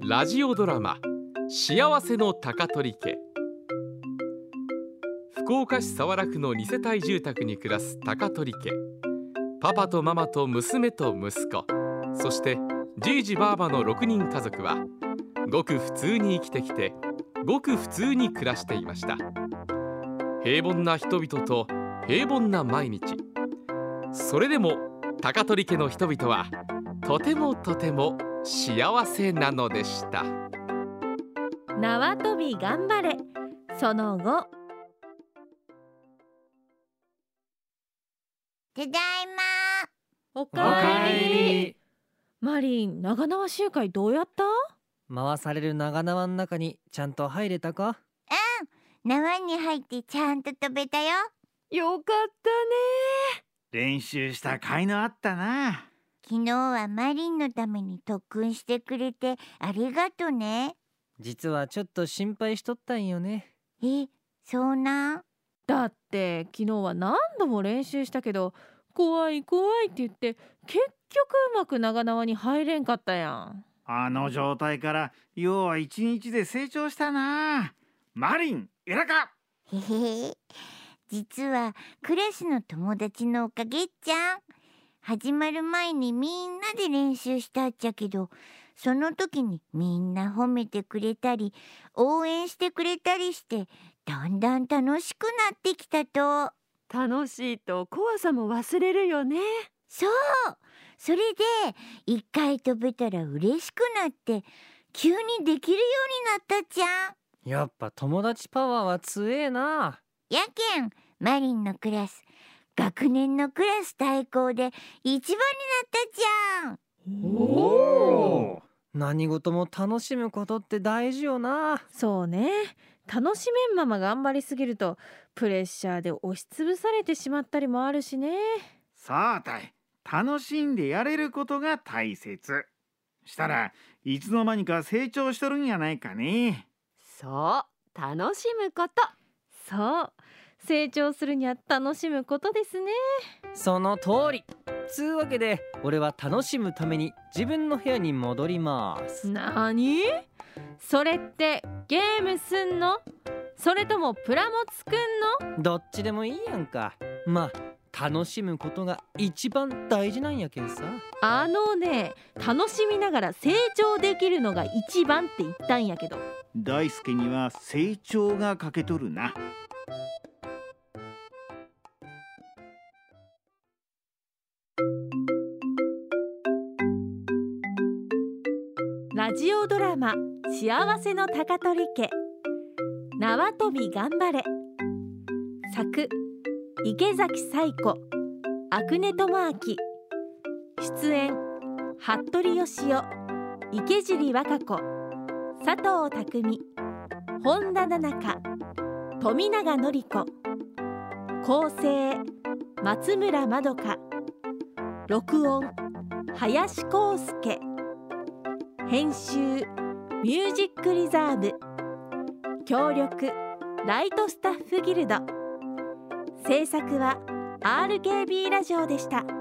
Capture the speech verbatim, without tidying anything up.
ラジオドラマ幸せの高取家。福岡市早良区のに世帯住宅に暮らす高取家。パパとママと娘と息子、そしてじいじばあばのろくにん家族はごく普通に生きてきて、ごく普通に暮らしていました。平凡な人々と平凡な毎日。それでも高取家の人々はとてもとても幸せなのでした。 縄跳び頑張れその後。 ただいま。 おかえり。マリン、長縄集会どうやった？ 回される長縄の中にちゃんと入れたか？ うん、縄に入ってちゃんと飛べたよ。 よかったね。 練習した甲斐のあったな。 昨日はマリンのために特訓してくれてありがとね。 実はちょっと心配しとったんよね。 え、そうなん？ だって昨日は何度も練習したけど、怖い怖いって言って結局うまく長縄に入れんかったやん。 あの状態からようは一日で成長したな。マリン、偉か。 へへへ。実はクラスの友達のおかげっちゃん。始まる前にみんなで練習したっちゃけど、その時にみんな褒めてくれたり応援してくれたりして、だんだん楽しくなってきたと。 楽しいと怖さも忘れるよね。 そう、それで一回飛べたら嬉しくなって急にできるようになったじゃん。 やっぱ友達パワーは強えな。 やけんマリンのクラス、学年のクラス対抗で一番になったじゃん。 おー、 何事も楽しむことって大事よな。 そうね。楽しめんまま頑張りすぎるとプレッシャーで押しつぶされてしまったりもあるしね。 さあたい、楽しんでやれることが大切。したらいつの間にか成長しとるんやないかね。 そう、楽しむこと。 そう、成長するには楽しむことですね。 その通り。つうわけで俺は楽しむために自分の部屋に戻ります。 なに？それってゲームすんの？それともプラモ作んの？ どっちでもいいやんか。まあ楽しむことが一番大事なんやけんさ。 あのね、楽しみながら成長できるのが一番って言ったんやけど。 大輔には成長が欠けとるな。 ラジオドラマ幸せの高取家。縄跳び頑張れ。作池崎彩子、阿久根智明。出演服部義雄、池尻和歌子、佐藤匠、本田奈々香、富永典子。構成松村まどか。録音林康介。編集ミュージックリザーブ。協力ライトスタッフギルド。制作は アールケービー ラジオでした。